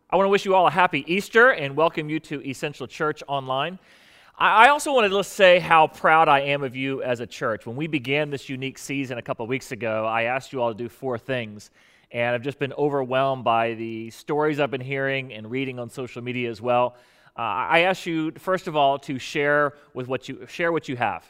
I want to wish you all a happy Easter and welcome you to Essential Church Online. I also wanted to say how proud I am of you as a church. When we began this unique season a couple of weeks ago, I asked you all to do 4 things, and I've just been overwhelmed by the stories I've been hearing and reading on social media as well. I asked you, first of all, to share what you have.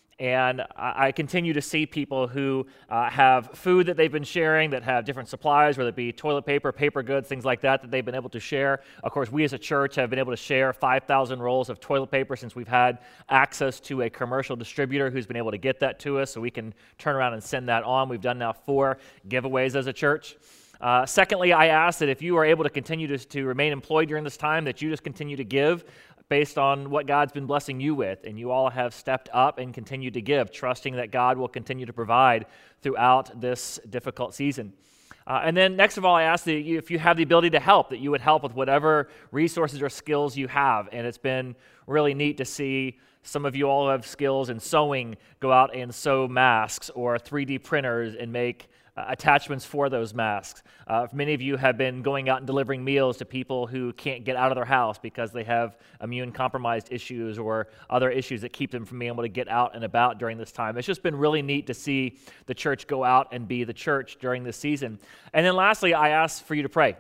And I continue to see people who have food that they've been sharing, that have different supplies, whether it be toilet paper, paper goods, things like that they've been able to share. Of course, we as a church have been able to share 5,000 rolls of toilet paper since we've had access to a commercial distributor who's been able to get that to us so we can turn around and send that on. We've done now 4 giveaways as a church. Secondly, I ask that if you are able to continue to remain employed during this time, that you just continue to give based on what God's been blessing you with, and you all have stepped up and continued to give, trusting that God will continue to provide throughout this difficult season. And then next of all, I ask that if you have the ability to help, that you would help with whatever resources or skills you have, and it's been really neat to see some of you all who have skills in sewing go out and sew masks or 3D printers and make attachments for those masks. Many of you have been going out and delivering meals to people who can't get out of their house because they have immune-compromised issues or other issues that keep them from being able to get out and about during this time. It's just been really neat to see the church go out and be the church during this season. And then lastly, I ask for you to pray,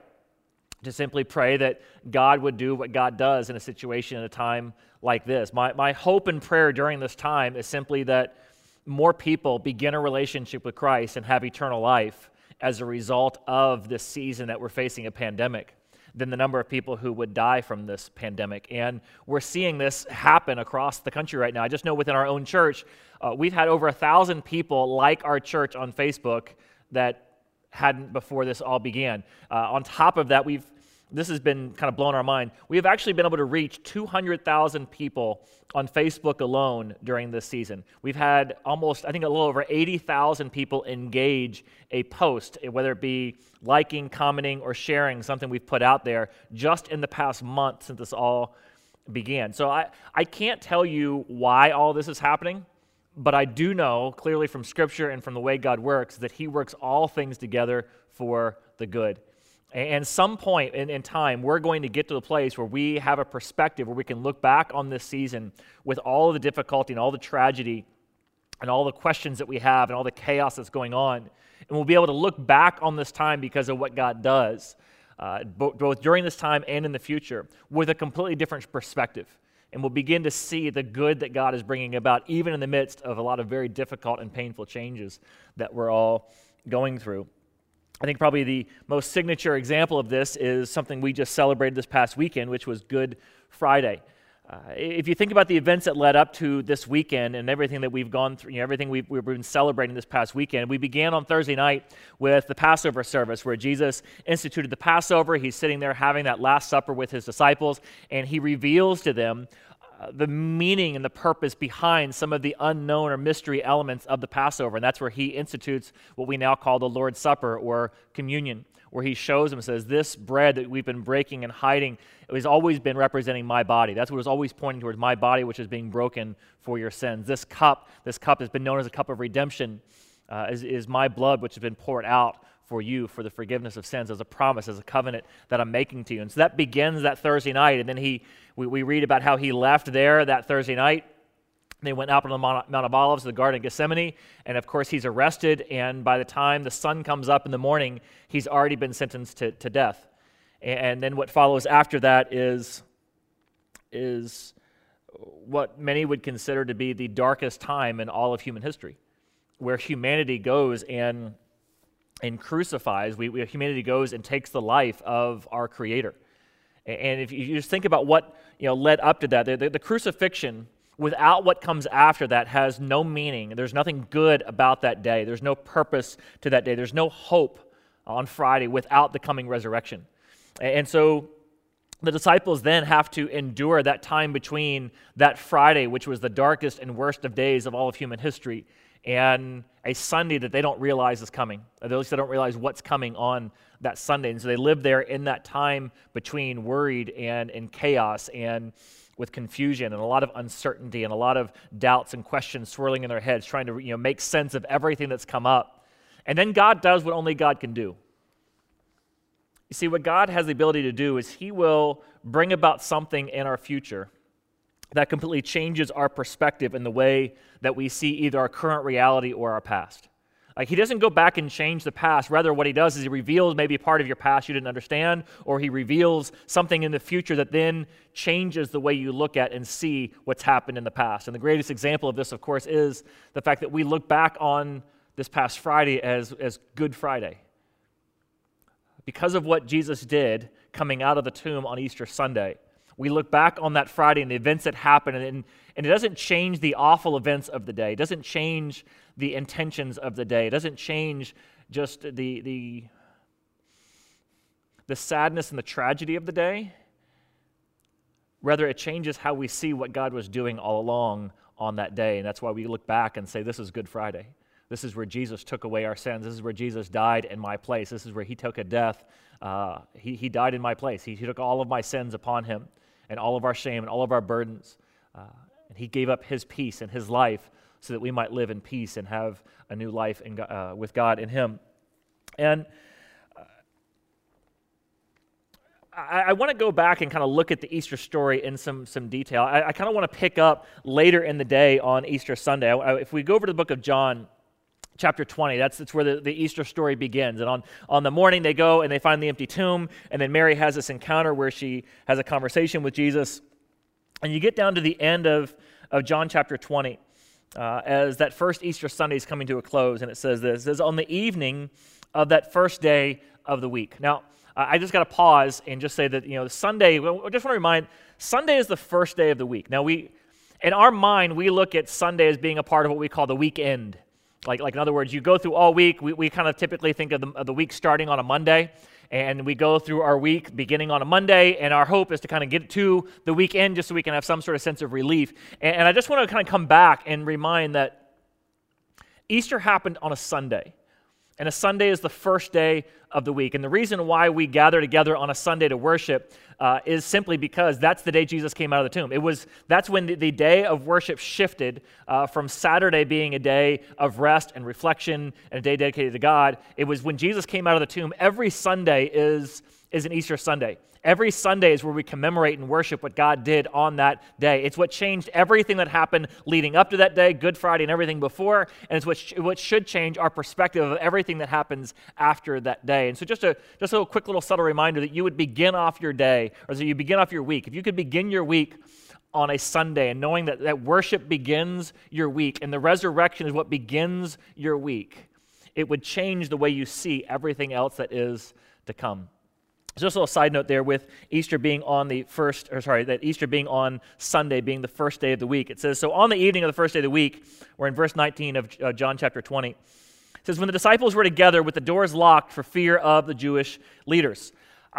to simply pray that God would do what God does in a situation at a time like this. My hope and prayer during this time is simply that more people begin a relationship with Christ and have eternal life as a result of this season that we're facing a pandemic than the number of people who would die from this pandemic. And we're seeing this happen across the country right now. I just know within our own church, we've had over 1,000 people like our church on Facebook that hadn't before this all began. On top of that, this has been kind of blowing our mind. We have actually been able to reach 200,000 people on Facebook alone during this season. We've had a little over 80,000 people engage a post, whether it be liking, commenting, or sharing something we've put out there just in the past month since this all began. So I can't tell you why all this is happening, but I do know clearly from Scripture and from the way God works that He works all things together for the good. And some point in time, we're going to get to the place where we have a perspective where we can look back on this season with all of the difficulty and all the tragedy and all the questions that we have and all the chaos that's going on. And we'll be able to look back on this time because of what God does, both during this time and in the future, with a completely different perspective. And we'll begin to see the good that God is bringing about, even in the midst of a lot of very difficult and painful changes that we're all going through. I think probably the most signature example of this is something we just celebrated this past weekend, which was Good Friday. If you think about the events that led up to this weekend and everything that we've gone through, everything we've been celebrating this past weekend, we began on Thursday night with the Passover service where Jesus instituted the Passover. He's sitting there having that Last Supper with his disciples, and he reveals to them the meaning and the purpose behind some of the unknown or mystery elements of the Passover. And that's where he institutes what we now call the Lord's Supper or communion, where he shows them and says, this bread that we've been breaking and hiding, it has always been representing my body. That's what it was always pointing towards, my body, which is being broken for your sins. This cup has been known as a cup of redemption, is my blood, which has been poured out for you for the forgiveness of sins, as a promise, as a covenant that I'm making to you. And so that begins that Thursday night, and then we read about how he left there that Thursday night. They went up on the Mount of Olives, the Garden of Gethsemane, and of course he's arrested, and by the time the sun comes up in the morning, he's already been sentenced to death. And then what follows after that is what many would consider to be the darkest time in all of human history, where humanity goes and crucifies, humanity goes and takes the life of our Creator. And if you just think about what led up to that, the crucifixion, without what comes after that, has no meaning. There's nothing good about that day. There's no purpose to that day. There's no hope on Friday without the coming resurrection. And so the disciples then have to endure that time between that Friday, which was the darkest and worst of days of all of human history, and a Sunday that they don't realize is coming. At least they don't realize what's coming on that Sunday. And so they live there in that time between worried and in chaos and with confusion and a lot of uncertainty and a lot of doubts and questions swirling in their heads, trying to make sense of everything that's come up. And then God does what only God can do. You see, what God has the ability to do is he will bring about something in our future that completely changes our perspective in the way that we see either our current reality or our past. Like, he doesn't go back and change the past. Rather, what he does is he reveals maybe a part of your past you didn't understand, or he reveals something in the future that then changes the way you look at and see what's happened in the past. And the greatest example of this, of course, is the fact that we look back on this past Friday as Good Friday. Because of what Jesus did coming out of the tomb on Easter Sunday, we look back on that Friday and the events that happened, and it doesn't change the awful events of the day. It doesn't change the intentions of the day. It doesn't change just the sadness and the tragedy of the day. Rather, it changes how we see what God was doing all along on that day, and that's why we look back and say, this is Good Friday. This is where Jesus took away our sins. This is where Jesus died in my place. This is where he took a death. He died in my place. He took all of my sins upon him and all of our shame and all of our burdens. And he gave up his peace and his life so that we might live in peace and have a new life with God in him. And I want to go back and kind of look at the Easter story in some detail. I kind of want to pick up later in the day on Easter Sunday. If we go over to the book of John, chapter 20, that's where the Easter story begins. And on the morning, they go and they find the empty tomb, and then Mary has this encounter where she has a conversation with Jesus. And you get down to the end of John chapter 20, as that first Easter Sunday is coming to a close, and it says this. It says, on the evening of that first day of the week. Now, I just got to pause and just say that, Sunday, I just want to remind, Sunday is the first day of the week. Now, in our mind, we look at Sunday as being a part of what we call the weekend. Like in other words, you go through all week. We kind of typically think of the week starting on a Monday, and we go through our week beginning on a Monday, and our hope is to kind of get to the weekend just so we can have some sort of sense of relief. And I just want to kind of come back and remind that Easter happened on a Sunday, and a Sunday is the first day of the week. And the reason why we gather together on a Sunday to worship is simply because that's the day Jesus came out of the tomb. That's when the day of worship shifted from Saturday being a day of rest and reflection and a day dedicated to God. It was when Jesus came out of the tomb. Every Sunday is an Easter Sunday. Every Sunday is where we commemorate and worship what God did on that day. It's what changed everything that happened leading up to that day, Good Friday and everything before, and it's what should change our perspective of everything that happens after that day. And so just a quick little subtle reminder that you would begin off your day, or that you begin off your week. If you could begin your week on a Sunday and knowing that worship begins your week and the resurrection is what begins your week, it would change the way you see everything else that is to come. Just a little side note there with Easter being on Easter being on Sunday being the first day of the week. It says, so on the evening of the first day of the week, we're in verse 19 of John chapter 20. It says, when the disciples were together with the doors locked for fear of the Jewish leaders.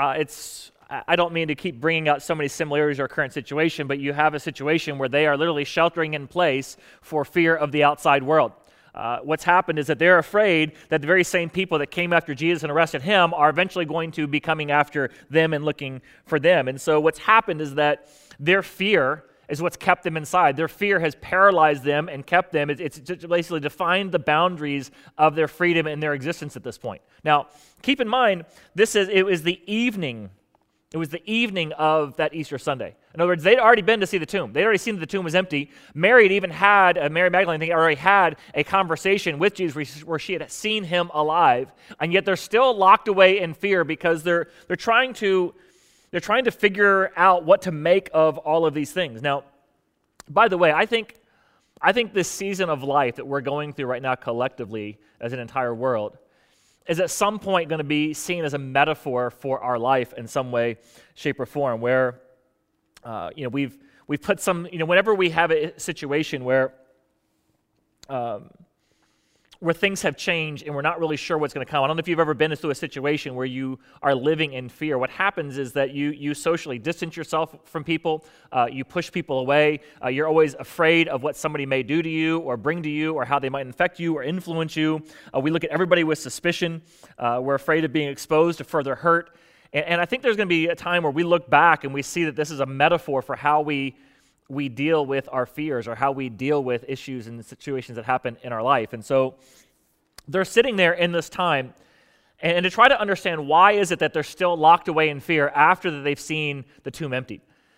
I don't mean to keep bringing out so many similarities to our current situation, but you have a situation where they are literally sheltering in place for fear of the outside world. What's happened is that they're afraid that the very same people that came after Jesus and arrested him are eventually going to be coming after them and looking for them. And so what's happened is that their fear is what's kept them inside. Their fear has paralyzed them and kept them. It's basically defined the boundaries of their freedom and their existence at this point. Now, keep in mind, it was the evening. It was the evening of that Easter Sunday. In other words, they'd already been to see the tomb. They'd already seen that the tomb was empty. Mary Magdalene, already had a conversation with Jesus where she had seen him alive, and yet they're still locked away in fear because they're trying to figure out what to make of all of these things. Now, by the way, I think this season of life that we're going through right now collectively as an entire world is at some point going to be seen as a metaphor for our life in some way, shape, or form, where we've put some, whenever we have a situation where things have changed and we're not really sure what's going to come. I don't know if you've ever been through a situation where you are living in fear. What happens is that you socially distance yourself from people, you push people away, you're always afraid of what somebody may do to you or bring to you or how they might infect you or influence you. We look at everybody with suspicion. We're afraid of being exposed to further hurt. And I think there's going to be a time where we look back and we see that this is a metaphor for how we deal with our fears or how we deal with issues and situations that happen in our life. And so they're sitting there in this time, and to try to understand why is it that they're still locked away in fear after that they've seen the tomb emptied.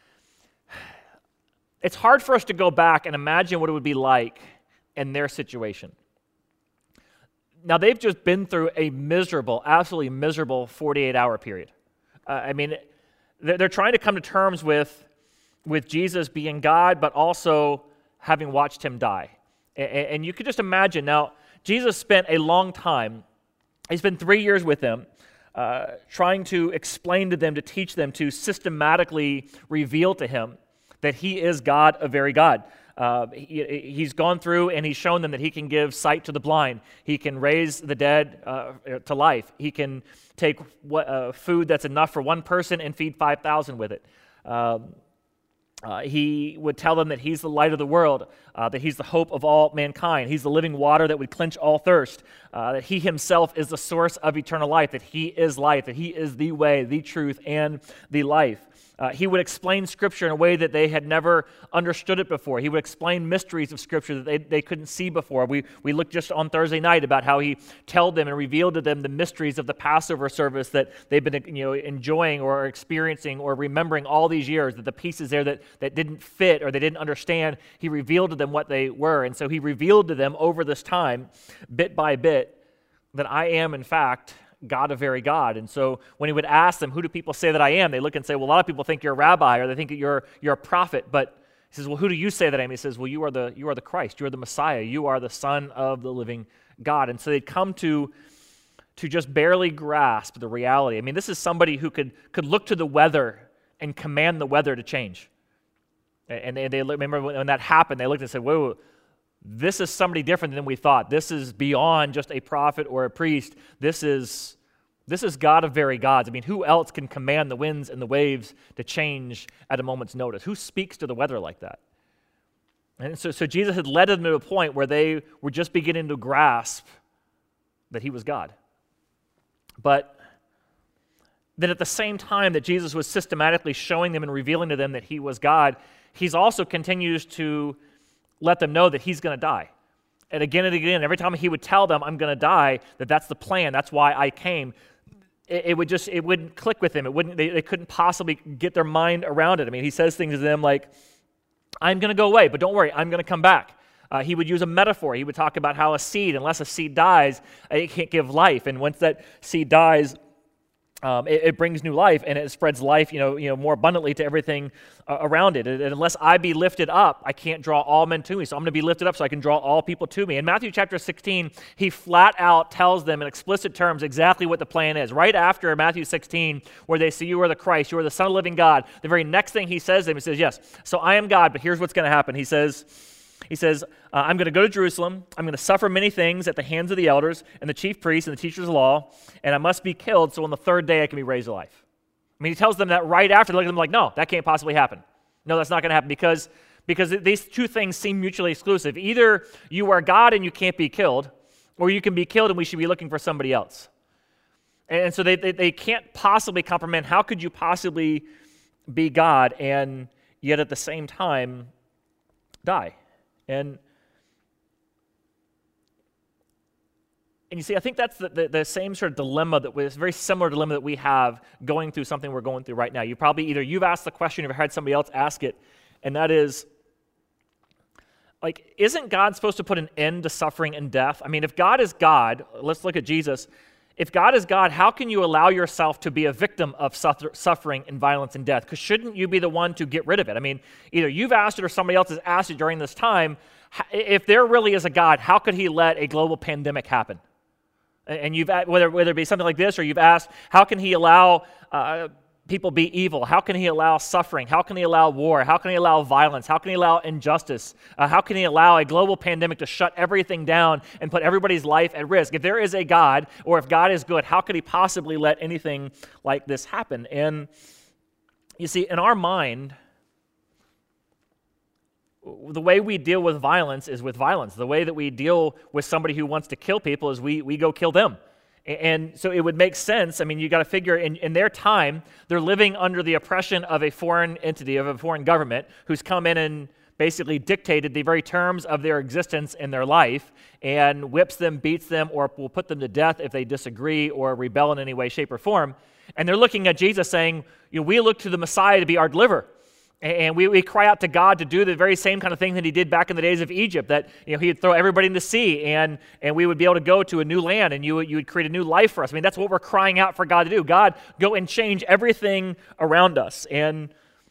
It's hard for us to go back and imagine what it would be like in their situation. Now, they've just been through a miserable, absolutely miserable 48-hour period. They're trying to come to terms with Jesus being God, but also having watched him die. And you could just imagine, now, Jesus spent a long time, he spent 3 years with them, trying to explain to them, to teach them, to systematically reveal to him that he is God, a very God. He's gone through and he's shown them that he can give sight to the blind. He can raise the dead to life. He can take food that's enough for one person and feed 5,000 with it. He would tell them that he's the light of the world, that he's the hope of all mankind. He's the living water that would quench all thirst, that he himself is the source of eternal life, that he is life, that he is the way, the truth, and the life. He would explain Scripture in a way that they had never understood it before. He would explain mysteries of Scripture that they couldn't see before. We looked just on Thursday night about how he told them and revealed to them the mysteries of the Passover service that they've been enjoying or experiencing or remembering all these years, that the pieces there that didn't fit or they didn't understand, he revealed to them what they were. And so he revealed to them over this time, bit by bit, that I am, in fact, God, a very God. And so when he would ask them, who do people say that I am? They look and say, well, a lot of people think you're a rabbi or they think that you're a prophet. But he says, well, who do you say that I am? He says, well, you are the Christ. You are the Messiah. You are the Son of the living God. And so they'd come to just barely grasp the reality. I mean, this is somebody who could look to the weather and command the weather to change. And they remember when that happened, they looked and said, whoa, this is somebody different than we thought. This is beyond just a prophet or a priest. This is God of very gods. I mean, who else can command the winds and the waves to change at a moment's notice? Who speaks to the weather like that? And so Jesus had led them to a point where they were just beginning to grasp that he was God. But then at the same time that Jesus was systematically showing them and revealing to them that he was God, he's also continues to let them know that he's going to die. And again, every time he would tell them, I'm going to die, that's the plan, that's why I came, it wouldn't click with them. They couldn't possibly get their mind around it. I mean, he says things to them like, I'm going to go away, but don't worry, I'm going to come back. He would use a metaphor. He would talk about how a seed, unless a seed dies, it can't give life. And once that seed dies, it brings new life, and it spreads life, more abundantly to everything around it. And unless I be lifted up, I can't draw all men to me. So I'm going to be lifted up so I can draw all people to me. In Matthew chapter 16, he flat out tells them in explicit terms exactly what the plan is. Right after Matthew 16, where they say, you are the Christ, you are the Son of the living God, the very next thing he says to them, he says, yes, so I am God, but here's what's going to happen. He says, I'm going to go to Jerusalem. I'm going to suffer many things at the hands of the elders and the chief priests and the teachers of the law, and I must be killed so on the third day I can be raised to life. I mean, he tells them that right after. They look at them like, no, that can't possibly happen. No, that's not going to happen because these two things seem mutually exclusive. Either you are God and you can't be killed, or you can be killed and we should be looking for somebody else. And so they can't possibly comprehend how could you possibly be God and yet at the same time die. And you see, I think that's the same sort of dilemma very similar dilemma that we have going through something we're going through right now. You've asked the question, or you've heard somebody else ask it, and that is, isn't God supposed to put an end to suffering and death? I mean, if God is God, let's look at Jesus. If God is God, how can you allow yourself to be a victim of suffering and violence and death? Because shouldn't you be the one to get rid of it? I mean, either you've asked it or somebody else has asked it during this time. If there really is a God, how could he let a global pandemic happen? And you've whether it be something like this, or you've asked, how can he allow people be evil? How can he allow suffering? How can he allow war? How can he allow violence? How can he allow injustice? How can he allow a global pandemic to shut everything down and put everybody's life at risk? If there is a God, or if God is good, how could he possibly let anything like this happen? And you see, in our mind, the way we deal with violence is with violence. The way that we deal with somebody who wants to kill people is we go kill them. And so it would make sense. I mean, you got to figure in their time, they're living under the oppression of a foreign entity, of a foreign government who's come in and basically dictated the very terms of their existence in their life and whips them, beats them, or will put them to death if they disagree or rebel in any way, shape, or form. And they're looking at Jesus saying, we look to the Messiah to be our deliverer. And we cry out to God to do the very same kind of thing that he did back in the days of Egypt, that he'd throw everybody in the sea and we would be able to go to a new land and you would create a new life for us. I mean, that's what we're crying out for God to do. God, go and change everything around us. And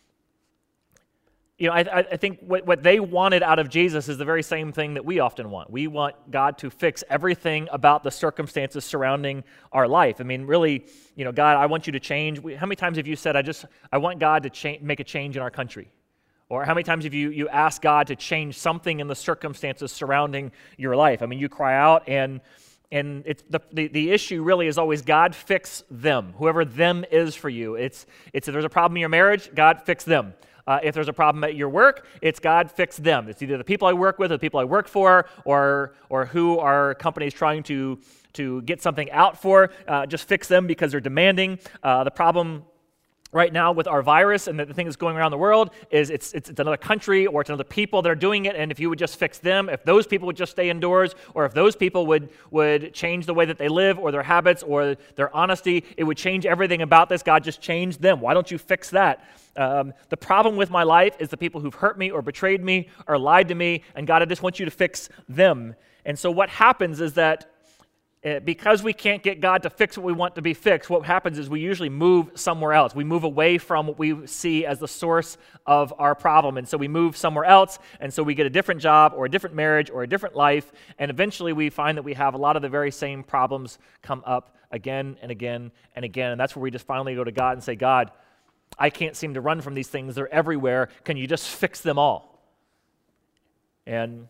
I think what they wanted out of Jesus is the very same thing that we often want. We want God to fix everything about the circumstances surrounding our life. I mean, really, God, I want you to change. How many times have you said, I want God to make a change in our country? Or how many times have you asked God to change something in the circumstances surrounding your life? I mean, you cry out, and it's the issue really is always God fix them, whoever them is for you. It's if there's a problem in your marriage, God fix them. If there's a problem at your work, it's God fix them. It's either the people I work with or the people I work for or who our company is trying to get something out for. Just fix them because they're demanding. The problem right now with our virus and the thing that's going around the world is it's another country or it's another people that are doing it, and if you would just fix them, if those people would just stay indoors, or if those people would change the way that they live or their habits or their honesty, it would change everything about this. God, just change them. Why don't you fix that? The problem with my life is the people who've hurt me or betrayed me or lied to me, and God, I just want you to fix them. And so what happens is that because we can't get God to fix what we want to be fixed, what happens is we usually move somewhere else. We move away from what we see as the source of our problem. And so we move somewhere else, and so we get a different job or a different marriage or a different life, and eventually we find that we have a lot of the very same problems come up again and again and again. And that's where we just finally go to God and say, God, I can't seem to run from these things. They're everywhere. Can you just fix them all? And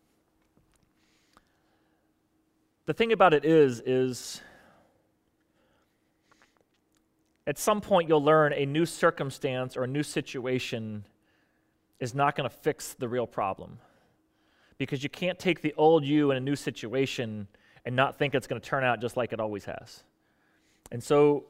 the thing about it is at some point you'll learn a new circumstance or a new situation is not going to fix the real problem. Because you can't take the old you in a new situation and not think it's going to turn out just like it always has. And so,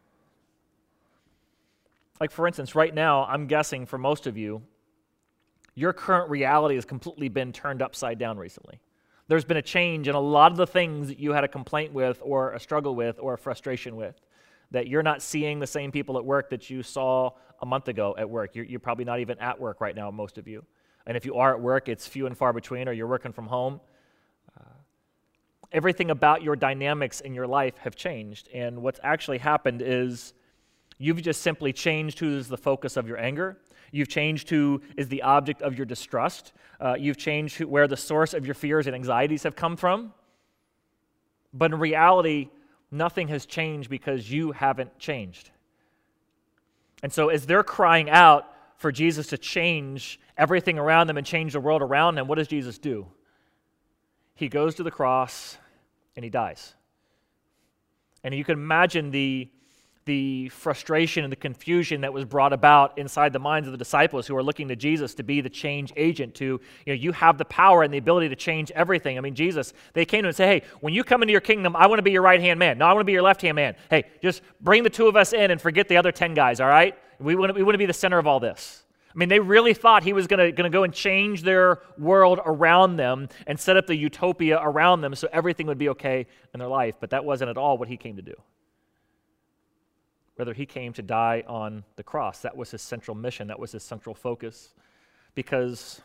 like for instance, right now, I'm guessing for most of you, your current reality has completely been turned upside down recently. There's been a change in a lot of the things that you had a complaint with or a struggle with or a frustration with, that you're not seeing the same people at work that you saw a month ago at work. You're probably not even at work right now, most of you. And if you are at work, it's few and far between, or you're working from home. Everything about your dynamics in your life have changed. And what's actually happened is you've just simply changed who's the focus of your anger. You've changed who is the object of your distrust. You've changed where the source of your fears and anxieties have come from. But in reality, nothing has changed because you haven't changed. And so as they're crying out for Jesus to change everything around them and change the world around them, what does Jesus do? He goes to the cross and he dies. And you can imagine the frustration and the confusion that was brought about inside the minds of the disciples who are looking to Jesus to be the change agent, to, you have the power and the ability to change everything. I mean, Jesus, they came to him and said, hey, when you come into your kingdom, I want to be your right-hand man. No, I want to be your left-hand man. Hey, just bring the two of us in and forget the other 10 guys, all right? We want to be the center of all this. I mean, they really thought he was going to go and change their world around them and set up the utopia around them so everything would be okay in their life, but that wasn't at all what he came to do. Rather, he came to die on the cross. That was his central mission. That was his central focus. Because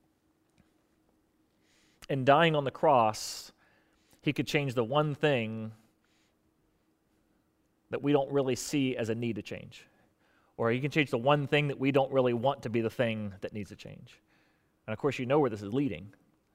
in dying on the cross, he could change the one thing that we don't really see as a need to change. Or he can change the one thing that we don't really want to be the thing that needs to change. And of course, you know where this is leading.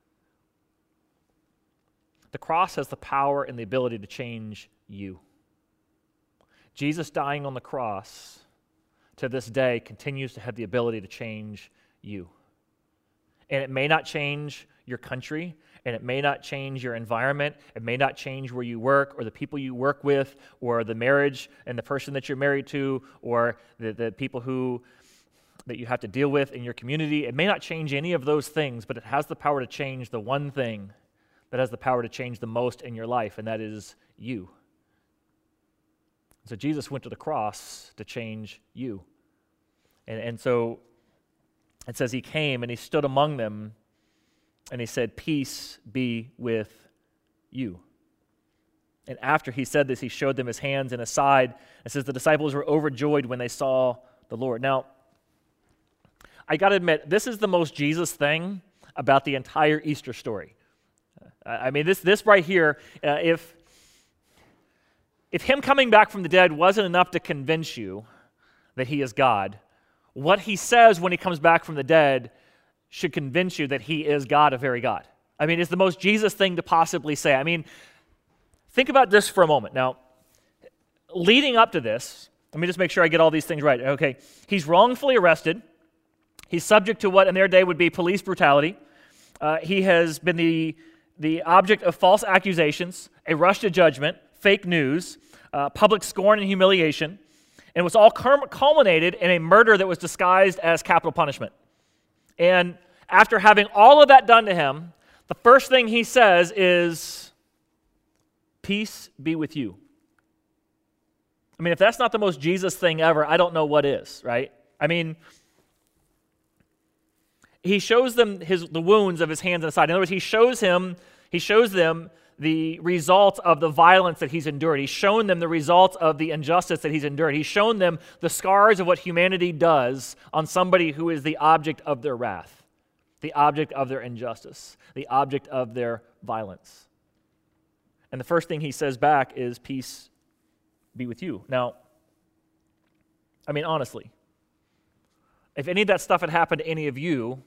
The cross has the power and the ability to change you. Jesus dying on the cross to this day continues to have the ability to change you. And it may not change your country, and it may not change your environment, it may not change where you work or the people you work with or the marriage and the person that you're married to or the people that you have to deal with in your community. It may not change any of those things, but it has the power to change the one thing that has the power to change the most in your life, and that is you. So Jesus went to the cross to change you. And so It says he came and he stood among them and he said, "Peace be with you." And after he said this, he showed them his hands and his side. It says the disciples were overjoyed when they saw the Lord. Now, I got to admit, this is the most Jesus thing about the entire Easter story. I mean, this right here, if him coming back from the dead wasn't enough to convince you that he is God, what he says when he comes back from the dead should convince you that he is God, a very God. I mean, it's the most Jesus thing to possibly say. I mean, think about this for a moment. Now, leading up to this, let me just make sure I get all these things right. Okay, he's wrongfully arrested. He's subject to what in their day would be police brutality. He has been the object of false accusations, a rush to judgment, fake news, public scorn and humiliation, and it was all culminated in a murder that was disguised as capital punishment. And after having all of that done to him, the first thing he says is, "Peace be with you." I mean, if that's not the most Jesus thing ever, I don't know what is, right? I mean, he shows them the wounds of his hands and his side. In other words, he shows them the results of the violence that he's endured. He's shown them the results of the injustice that he's endured. He's shown them the scars of what humanity does on somebody who is the object of their wrath, the object of their injustice, the object of their violence. And the first thing he says back is, "Peace be with you." Now, I mean, honestly, if any of that stuff had happened to any of you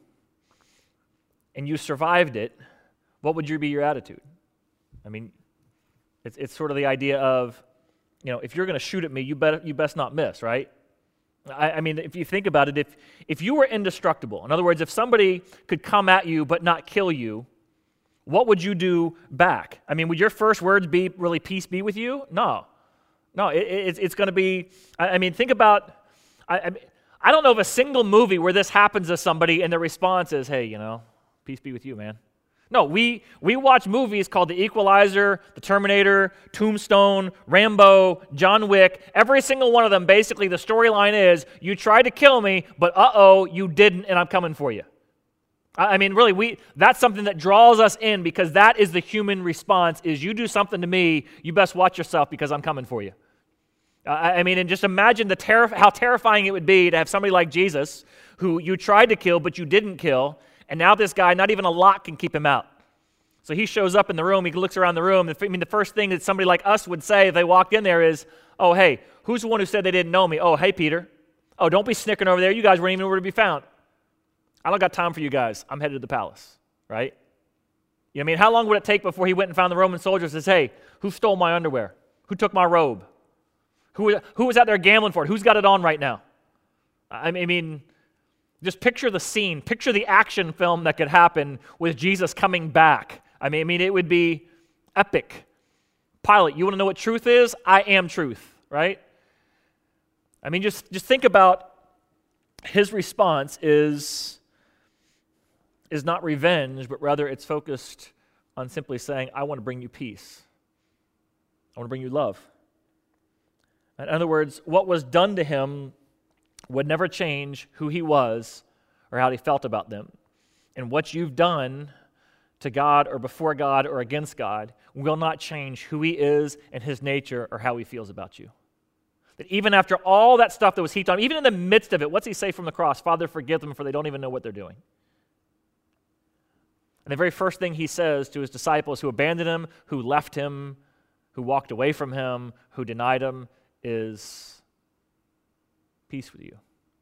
and you survived it, what would be your attitude? I mean, it's sort of the idea of, if you're going to shoot at me, you best not miss, right? I mean, if you think about it, if you were indestructible, in other words, if somebody could come at you but not kill you, what would you do back? I mean, would your first words be really, "Peace be with you"? No, it's going to be, I mean, think about, I don't know of a single movie where this happens to somebody and the response is, "Hey, peace be with you, man." No, we watch movies called The Equalizer, The Terminator, Tombstone, Rambo, John Wick. Every single one of them, basically the storyline is, you tried to kill me, but you didn't, and I'm coming for you. I mean, really, that's something that draws us in, because that is the human response, is you do something to me, you best watch yourself because I'm coming for you. I mean, and just imagine how terrifying it would be to have somebody like Jesus, who you tried to kill, but you didn't kill, and now this guy, not even a lock can keep him out. So he shows up in the room, he looks around the room. I mean, the first thing that somebody like us would say if they walked in there is, "Oh, hey, who's the one who said they didn't know me? Oh, hey, Peter. Oh, don't be snickering over there. You guys weren't even where to be found. I don't got time for you guys. I'm headed to the palace," right? I mean, how long would it take before he went and found the Roman soldiers and says, "Hey, who stole my underwear? Who took my robe? Who was out there gambling for it? Who's got it on right now?" I mean, just picture the scene. Picture the action film that could happen with Jesus coming back. I mean, it would be epic. Pilate, you want to know what truth is? I am truth, right? I mean, just think about his response is not revenge, but rather it's focused on simply saying, "I want to bring you peace. I want to bring you love." In other words, what was done to him would never change who he was or how he felt about them. And what you've done to God or before God or against God will not change who he is and his nature or how he feels about you. That even after all that stuff that was heaped on him, even in the midst of it, what's he say from the cross? "Father, forgive them, for they don't even know what they're doing." And the very first thing he says to his disciples who abandoned him, who left him, who walked away from him, who denied him, is, "Peace with you.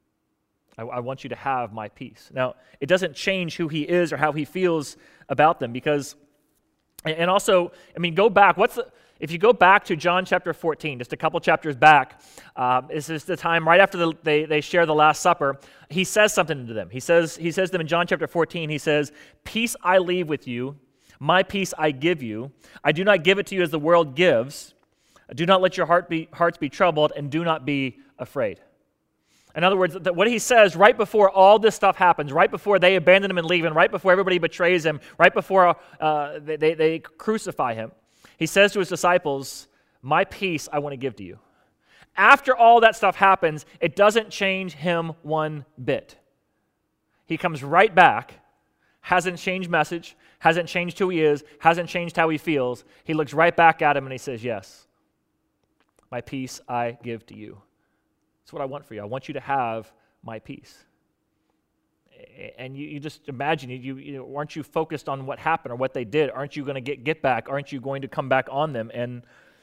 I want you to have my peace." Now, it doesn't change who he is or how he feels about them, because, and also, I mean, if you go back to John chapter 14, just a couple chapters back, this is the time right after they share the Last Supper, he says something to them. He says to them in John chapter 14, he says, "Peace I leave with you, my peace I give you. I do not give it to you as the world gives. Do not let your hearts be troubled, and do not be afraid." In other words, what he says right before all this stuff happens, right before they abandon him and leave him, right before everybody betrays him, right before they crucify him, he says to his disciples, "My peace I want to give to you." After all that stuff happens, it doesn't change him one bit. He comes right back, hasn't changed message, hasn't changed who he is, hasn't changed how he feels. He looks right back at him and he says, yes, my peace I give to you. That's what I want for you. I want you to have my peace. And you just imagine, aren't you focused on what happened or what they did? Aren't you going to get back? Aren't you going to come back on them? And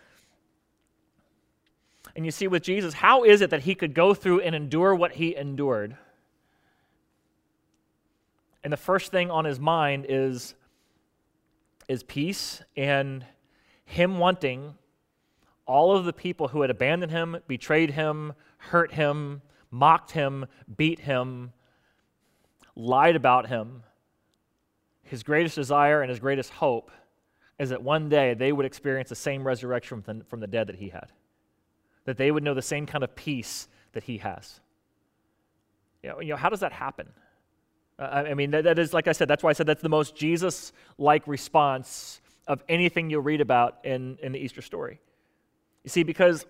you see with Jesus, how is it that he could go through and endure what he endured? And the first thing on his mind is peace and him wanting all of the people who had abandoned him, betrayed him, hurt him, mocked him, beat him, lied about him. His greatest desire and his greatest hope is that one day they would experience the same resurrection from the dead that he had. That they would know the same kind of peace that he has. How does that happen? That is, like I said, that's why I said that's the most Jesus-like response of anything you'll read about in the Easter story. You see, because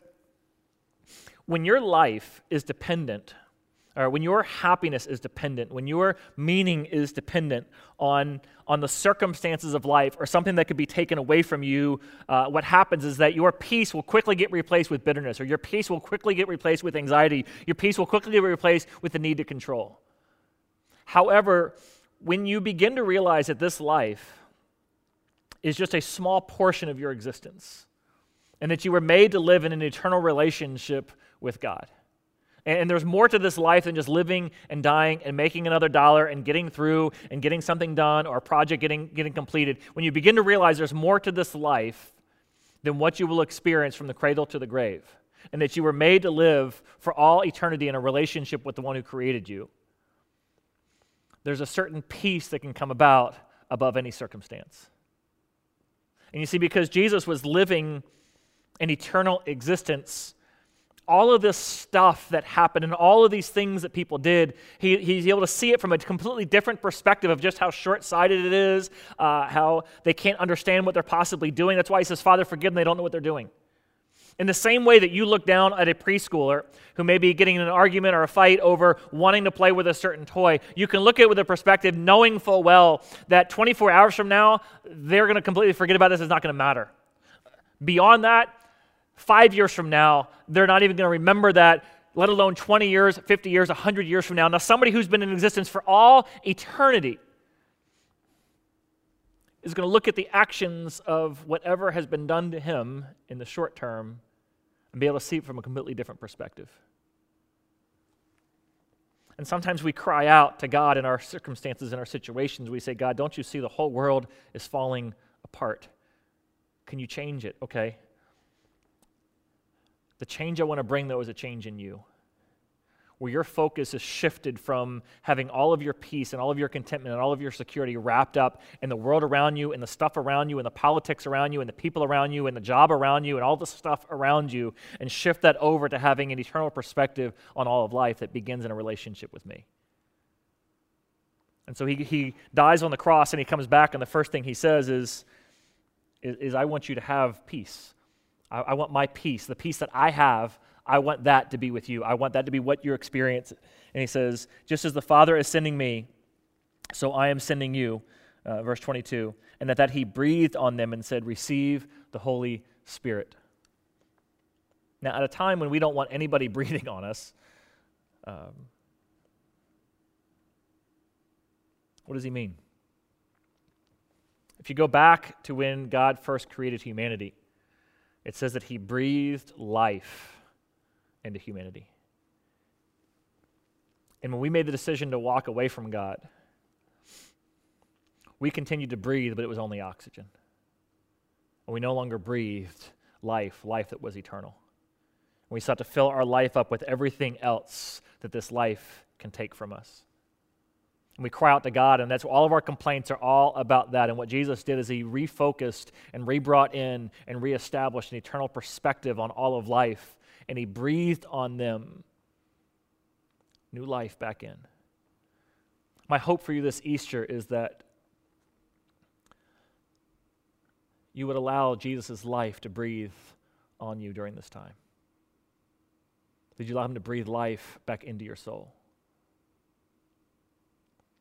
when your life is dependent, or when your happiness is dependent, when your meaning is dependent on the circumstances of life or something that could be taken away from you, what happens is that your peace will quickly get replaced with bitterness, or your peace will quickly get replaced with anxiety. Your peace will quickly get replaced with the need to control. However, when you begin to realize that this life is just a small portion of your existence, and that you were made to live in an eternal relationship with God, and there's more to this life than just living and dying and making another dollar and getting through and getting something done or a project getting completed. When you begin to realize there's more to this life than what you will experience from the cradle to the grave, and that you were made to live for all eternity in a relationship with the one who created you, there's a certain peace that can come about above any circumstance. And you see, because Jesus was living an eternal existence, all of this stuff that happened and all of these things that people did, he's able to see it from a completely different perspective of just how short-sighted it is, how they can't understand what they're possibly doing. That's why he says, Father, forgive them, they don't know what they're doing. In the same way that you look down at a preschooler who may be getting in an argument or a fight over wanting to play with a certain toy, you can look at it with a perspective knowing full well that 24 hours from now, they're going to completely forget about this. It's not going to matter. Beyond that, 5 years from now, they're not even going to remember that, let alone 20 years, 50 years, 100 years from now. Now, somebody who's been in existence for all eternity is going to look at the actions of whatever has been done to him in the short term and be able to see it from a completely different perspective. And sometimes we cry out to God in our circumstances, in our situations. We say, God, don't you see the whole world is falling apart? Can you change it? Okay. The change I want to bring, though, is a change in you, where your focus is shifted from having all of your peace and all of your contentment and all of your security wrapped up in the world around you and the stuff around you and the politics around you and the people around you and the job around you and all the stuff around you, and shift that over to having an eternal perspective on all of life that begins in a relationship with me. And so he dies on the cross and he comes back, and the first thing he says is I want you to have peace. I want my peace, the peace that I have. I want that to be with you. I want that to be what you experience. And he says, just as the Father is sending me, so I am sending you, verse 22, and that he breathed on them and said, receive the Holy Spirit. Now, at a time when we don't want anybody breathing on us, what does he mean? If you go back to when God first created humanity, it says that he breathed life into humanity. And when we made the decision to walk away from God, we continued to breathe, but it was only oxygen. And we no longer breathed life that was eternal. We sought to fill our life up with everything else that this life can take from us. And we cry out to God, and that's all of our complaints are all about that. And what Jesus did is he refocused and rebrought in and reestablished an eternal perspective on all of life, and he breathed on them new life back in. My hope for you this Easter is that you would allow Jesus' life to breathe on you during this time. Did you allow him to breathe life back into your soul?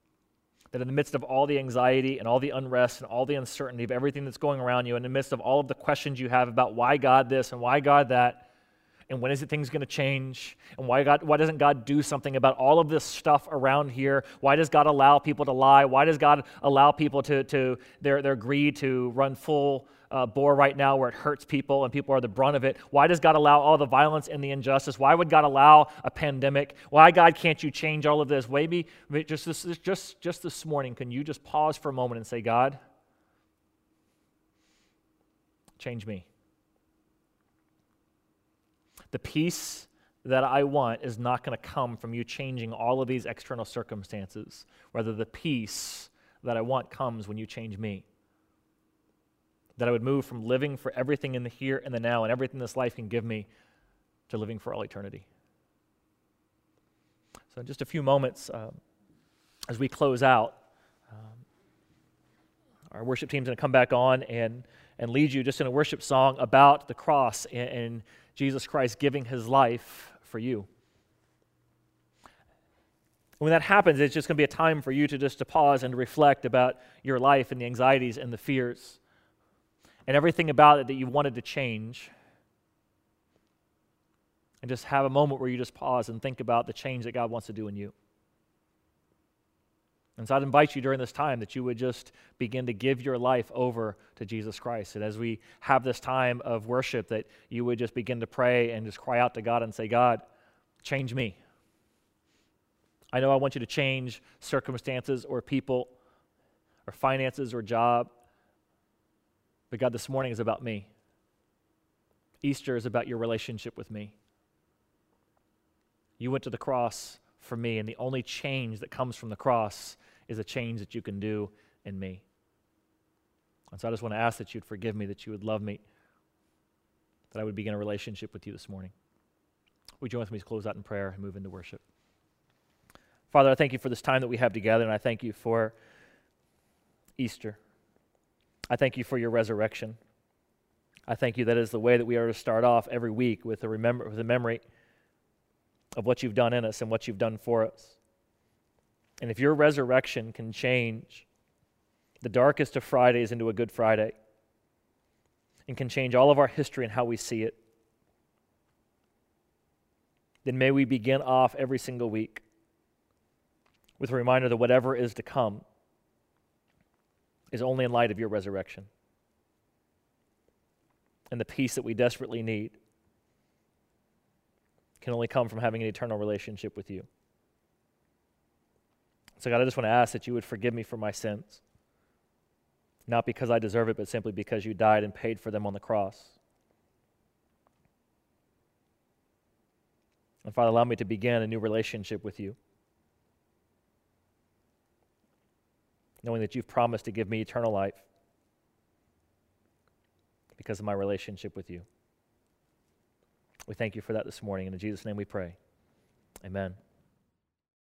That in the midst of all the anxiety and all the unrest and all the uncertainty of everything that's going around you, in the midst of all of the questions you have about why God this and why God that, and when is it things going to change, and why doesn't God do something about all of this stuff around here? Why does God allow people to lie? Why does God allow people to their greed to run full bore right now where it hurts people and people are the brunt of it? Why does God allow all the violence and the injustice? Why would God allow a pandemic? Why, God, can't you change all of this? Maybe just this morning, can you just pause for a moment and say, God, change me. The peace that I want is not going to come from you changing all of these external circumstances. Rather, the peace that I want comes when you change me. That I would move from living for everything in the here and the now and everything this life can give me to living for all eternity. So in just a few moments, as we close out, our worship team's going to come back on and lead you just in a worship song about the cross and Jesus Christ giving his life for you. When that happens, it's just going to be a time for you to pause and to reflect about your life and the anxieties and the fears and everything about it that you wanted to change. And just have a moment where you just pause and think about the change that God wants to do in you. And so I'd invite you during this time that you would just begin to give your life over to Jesus Christ. And as we have this time of worship, that you would just begin to pray and just cry out to God and say, God, change me. I know I want you to change circumstances or people or finances or job. But God, this morning is about me. Easter is about your relationship with me. You went to the cross for me, and the only change that comes from the cross is a change that you can do in me. And so I just want to ask that you'd forgive me, that you would love me, that I would begin a relationship with you this morning. Would you join with me to close out in prayer and move into worship? Father, I thank you for this time that we have together, and I thank you for Easter. I thank you for your resurrection. I thank you that is the way that we are to start off every week with a memory of what you've done in us and what you've done for us. And if your resurrection can change the darkest of Fridays into a Good Friday and can change all of our history and how we see it, then may we begin off every single week with a reminder that whatever is to come is only in light of your resurrection and the peace that we desperately need can only come from having an eternal relationship with you. So God, I just want to ask that you would forgive me for my sins, not because I deserve it, but simply because you died and paid for them on the cross. And Father, allow me to begin a new relationship with you, knowing that you've promised to give me eternal life because of my relationship with you. We thank you for that this morning, and in Jesus' name we pray. Amen.